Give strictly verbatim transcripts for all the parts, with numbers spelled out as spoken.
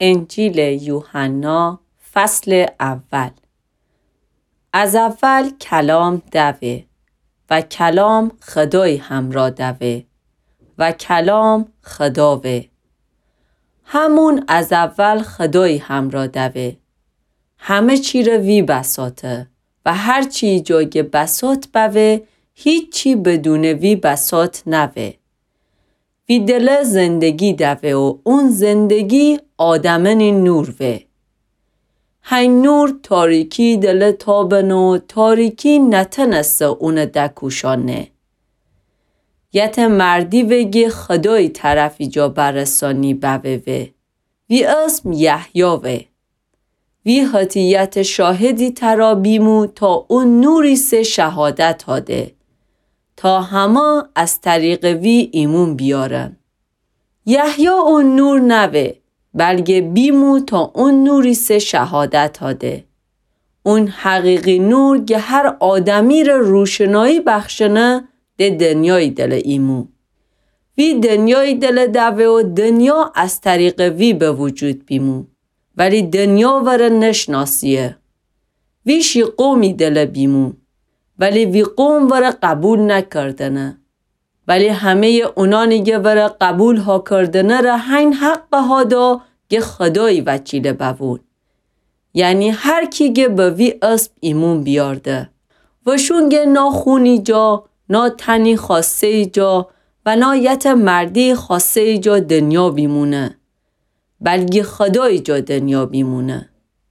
انجیل یوحنا فصل اول. از اول کلام دوه و کلام خدای همراه دوه و کلام خداوه. همون از اول خدای همراه دوه. همه چی رو وی بساته و هر چی جای بسات بوه هیچ چی بدون وی بسات نوه. وی دل زندگی دوه و اون زندگی آدمن نور وه. هین نور تاریکی دل تابن و تاریکی نتنسته اون دکوشانه. یت مردی وگی خدای طرفی جا برسانی بوه وه. وی اسم یحیی وه. وی حتیت شاهدی ترا بیمو تا اون نوری سه شهادت هاده. تا همه از طریق وی ایمون بیارن. یحیی اون نور نوه بلکه بیمو تا اون نوری سه شهادت هاده. اون حقیقی نور که هر آدمی رو روشنایی بخشنه ده دنیای دل ایمو. وی دنیای دل دوه و دنیا از طریق وی به وجود بیمو. ولی دنیا وره نشناسیه. ویشی قومی دل بیمو. ولی وی قوم وره قبول نکردنه. ولی همه اونانی که وره قبول ها کردنه را هین حق ها دا که خدای وچیله بوون. یعنی هر کی که به وی اسم ایمون بیارده. و شونگه نا خونی جا، نا تنی خاصه جا و نا یت مردی خاصه جا دنیا بیمونه. بلکه خدای جا دنیا بیمونه.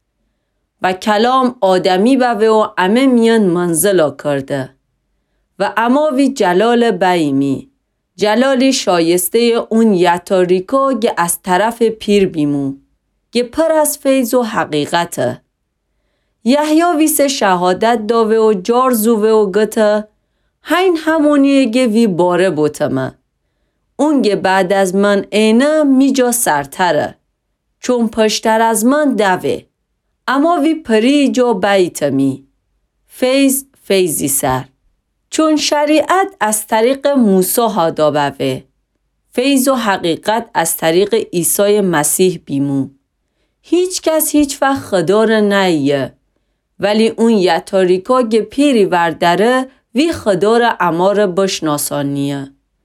و کلام آدمی بوه و امه میان منزلا کرده. و اما وی جلال بیمی. جلالی شایسته اون یتاریکا که از طرف پیر بیمو. که پر از فیض و حقیقته. یحیی ویس شهادت داوه و جار زوه و گته. هین همونیه که وی باره بوتمه. اون که بعد از من اینه می جا سرتره. چون پشتر از من دوه. اما وی پری جا بیتمی. فیض فیضی سر. چون شریعت از طریق موسی ها دابوه. فیض و حقیقت از طریق عیسی مسیح بیمو. هیچ کس هیچ وقت خدا را نیه. ولی اون یتاریکا که پیری ورداره وی خدا را امار بشناسانیه.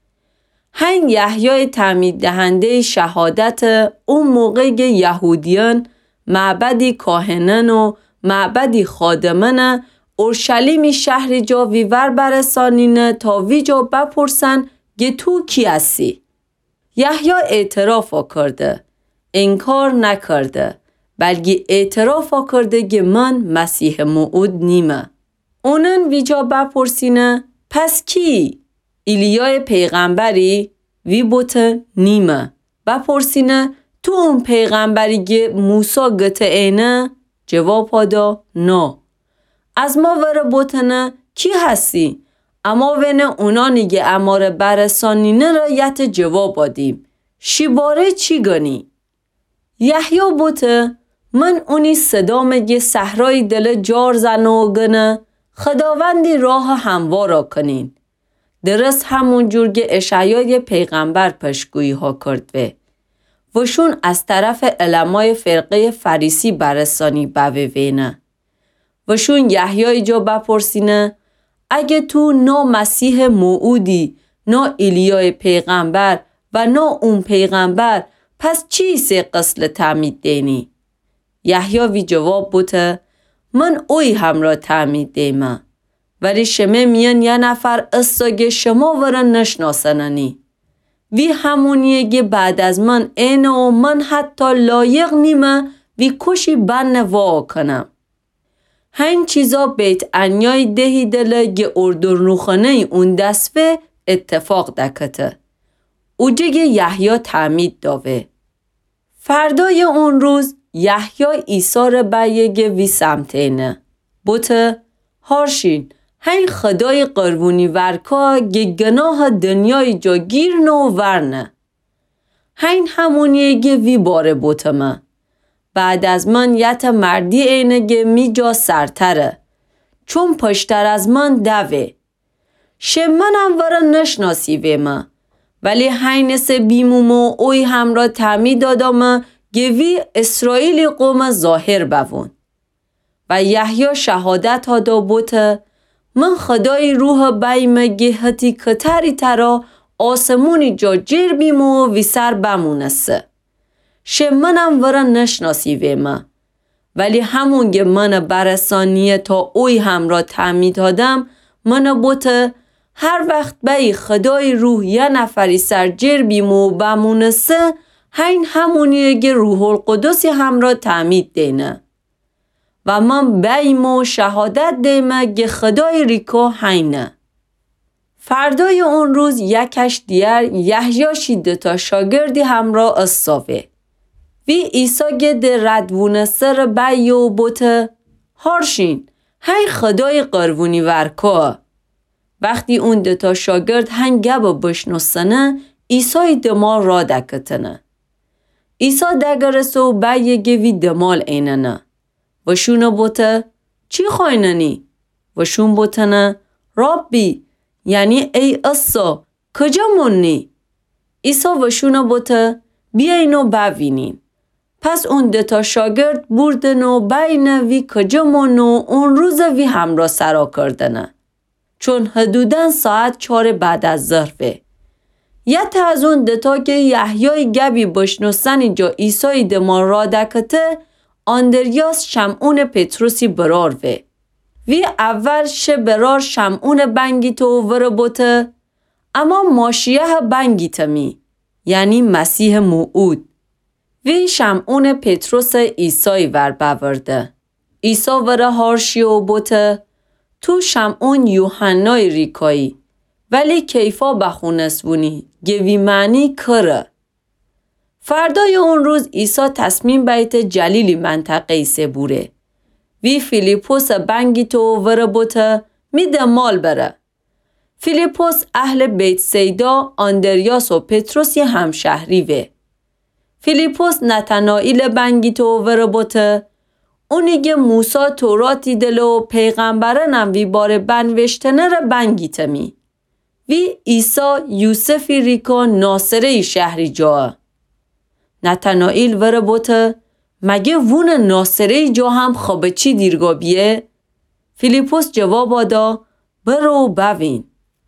هین یحیی تعمید دهنده شهادت اون موقع که یهودیان معبدی کاهنن و معبدی خادمن اورشلیمی شهر جا ویور برسانینه تا وی جا بپرسن که تو کی هستی؟ یحیی اعتراف کرده. انکار نکرده. بلکه اعتراف کرده که من مسیح موعود نیمه. اونن وی جا بپرسینه پس کی؟ ایلیای پیغمبری؟ وی بوته نیمه. بپرسینه تو اون پیغمبری که موسی گته اینه؟ جواب هادا نه. از ما وره بوتنه کی هستی؟ اما وینه اونانی که اماره برسانینه را یت جواب آدیم. شیباره چی گنی؟ یحیی بوته من اونی صدامه که صحرای دل جار زنه و گنه خداوندی راه هموارا کنین. درست همون جور که اشعیای پیغمبر پشگویی ها کرد و شون از طرف علمای فرقه فریسی برسانی بوه وینه. و شون یحیی جا بپرسینه اگه تو نا مسیح موعودی، نا ایلیای پیغمبر و نا اون پیغمبر پس چی سه قسل تعمید دینی؟ یحیی وی جواب بوده من اوی هم را تعمید دیمه. ولی شمه میان یه نفر استاگه شما ورن نشناسننی. وی همونیه که بعد از من اینه و من حتی لایق نیمه وی کشی بن وا کنم. هین چیزا بیت انیای دهی دله که اردن روخانه اون دسته اتفاق دکته. اوجه که یحیی تعمید داوه. فردای اون روز یحیی عیسی را بیه که وی سمتینه. بوته هارشین هین خدای قربونی ورکا که گناه دنیای جا گیر نو ورنه. هین همونیه که وی باره بوتمه. بعد از من یت مردی اینه که می جا سرتره. چون پشتر از من دوه. شمنم وره نشناسی ویمه. ولی هینس بیمومو اوی هم را تعمید دادم گوی اسرائیل قوم ظاهر بوون. و یحیی شهادت ها دا بوته من خدای روح بایم گهتی کتری ترا آسمونی جا جیر بیمو وی سر بمونسه. شه منم ورن نشناسی ویمه. ولی همون گه من برسانیه تا اوی هم را تعمید هادم من بوته هر وقت بای خدای روح یه نفری سر جیر بیمو بمونسه هین همونیه گه روح القدسی هم را تعمید دینه. و من بیمو شهادت دیمه گه خدای ریکو هینه. فردای اون روز یکش دیگر یحیی شیدتا شاگردی همراه استاوه. وی عیسی گده ردوونه سر بیو بوته هارشین هی خدای قربونی ورکو. وقتی اون دتا شاگرد هنگ گبا بشنوسنه عیسی دمال را دکتنه. عیسی دگرسو بیه گوی دمال ایننه. و شونه بوته چی خوایننی؟ و شون بوتنه رابی یعنی ای اصا کجا منی؟ عیسی و شونه بوته بیاینو ببینین. پس اون دتا شاگرد بردن و بین وی کجا منو اون روز وی همراه سرا کردنه. چون حدوداً ساعت چار بعد از ظهره. یه تا از اون دتا که یحیی گبی بشنوسن جا عیسی دمال را دکته آندریاس شمعون پتروسی برار وی. وی اول شه برار شمعون بنگی تو ور بوته اما ماشیه بنگی تمی یعنی مسیح موعود. وی شمعون پتروس عیسی ور بورده. عیسی ور هارشیو بوته تو شمعون یوحنای ریکایی ولی کیفا بخونسبونی گوی معنی کره. فردای اون روز عیسی تصمیم بیت جلیلی منطقه سبوره. وی فیلیپوس بنگی تو ور بوته میده مال بره. فیلیپوس اهل بیت سیدا آندریاس و پتروس همشهری وی. فیلیپوس نتنائیل بنگی تو ور بوته اونی که موسی توراتی دلو پیغمبره نموی بار بنوشتنه را بنگی تمی. وی عیسی یوسفی ریکا ناصره شهری جا. نتنائیل ور بوته مگه وون ناصره جا هم خوابه چی دیرگا بیه؟ فیلیپوس جواب آدا برو ببین.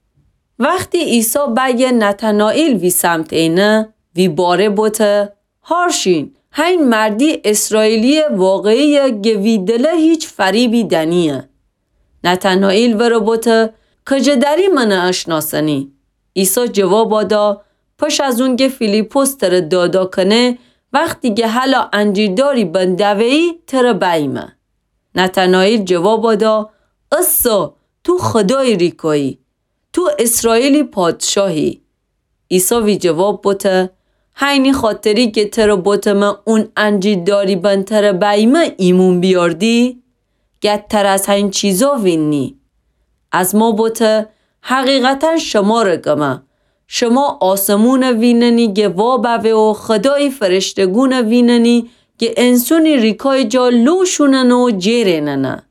وقتی عیسی بگه نتنائیل وی سمت اینه وی باره بوته هارشین هین مردی اسرائیلی واقعی گوی دله هیچ فریبی دنیه. نتنائیل ور بوته کجا داری من اشناسنی؟ عیسی جواب آدا پش از اون که فیلیپوس تر دادا کنه وقتی که حالا انجیرداری بندوهی تر بیمه. نتنائیل جواب آدا اصا تو خدای ریکایی تو اسرائیلی پادشاهی. عیسی وی جواب بوته هینی خاطری که تر بوته من اون انجیرداری بند تر بیمه ایمون بیاردی؟ گت تر از هین چیزا وینی. از ما بوته حقیقتا شما رگمه شما آسمون ویننی گه وابوه و خدای فرشتگون ویننی گه انسونی ریکای جا لوشونن و جیرننه.